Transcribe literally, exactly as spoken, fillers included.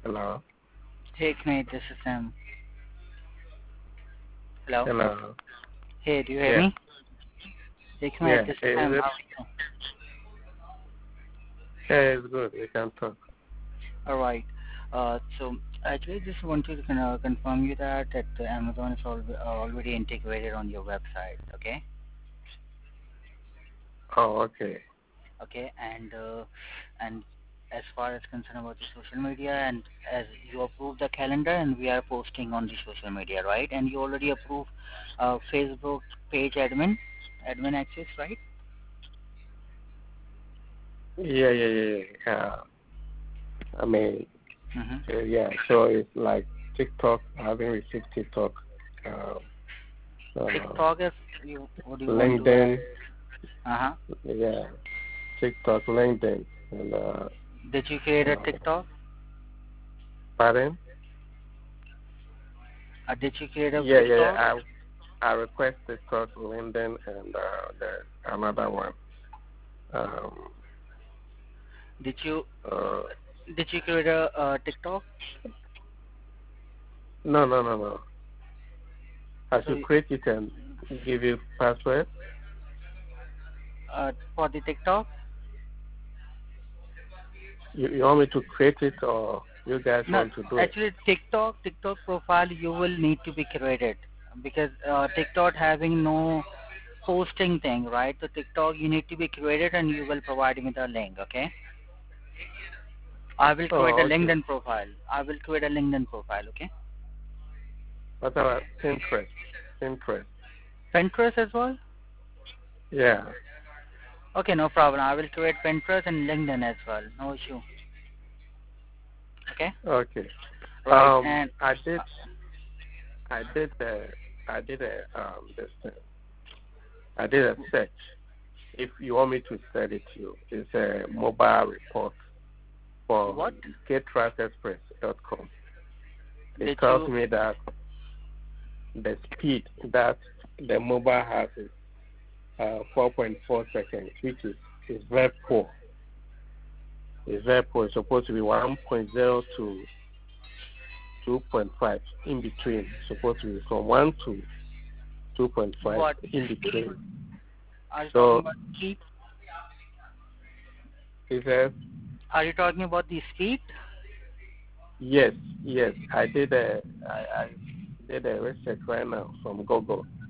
Hello. Hey Knate, this is Sam. Hello? Hello. Hey, do you hear Yeah. me? Hey Knate, Yeah. this is Is Sam. it? How are Yeah, it's good. We can talk. you? Alright. Uh, so actually just wanted to con- uh, confirm you that, that uh, Amazon is al- uh, already integrated on your website, okay? Oh, okay. Okay, and uh, and as far as concerned about the social media, and as you approve the calendar and we are posting on the social media, right? And you already approve uh, Facebook page admin, admin access, right? Yeah, yeah, yeah, yeah. Uh, I mean, Mm-hmm. uh, yeah. So it's like TikTok. I haven't received TikTok. Uh, uh, TikTok is you what do you want to add? LinkedIn. Uh-huh. Yeah. TikTok, LinkedIn, and uh, Did you create a uh, TikTok? pardon? Uh, did you create a Yeah, yeah, TikTok? yeah. I I request TikTok, LinkedIn, and uh, there's another one. Um. Did you Uh. did you create a uh, TikTok? No, no, no, no. I So should create it and give you password. uh, for the TikTok? You, you want me to create it or you guys No, want to do it? actually TikTok TikTok profile you will need to be created because uh, TikTok having no posting thing, right? So TikTok you need to be created and you will provide me the link, okay? I will create a Oh, okay. LinkedIn profile. I will create a LinkedIn profile, okay? What about Pinterest? Pinterest. Pinterest as well? Yeah. Okay, no problem. I will create Pinterest and LinkedIn as well. No issue. Okay? Okay. Right. Um, And I did, uh, I did, uh, I did a, um, this thing. I did a search. If you want me to send it to you, it's a mobile report what from get track express dot com. It did tells you me that the speed that the mobile has is uh, four point four seconds, which is, is very poor. It's very poor. It's supposed to be one point zero to two point five in between. It's supposed to be from one to two point five what in speed? between. Are you talking So about speed? it says, Are you talking about the speed? yes, yes, I did a, I, I did a research right now from Google.